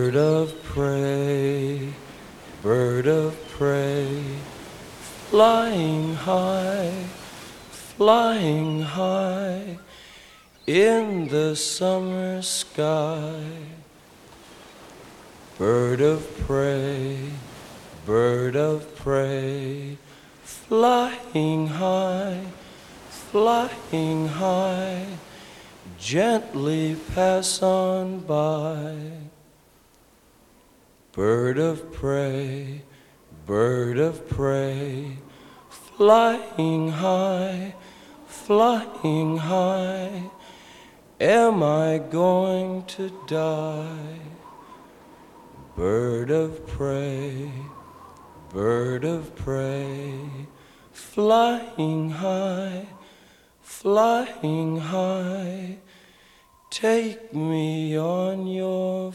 Bird of prey, bird of prey, flying high in the summer sky. Bird of prey, flying high, gently pass on by. Bird of prey, flying high, am I going to die? Bird of prey, flying high, take me on your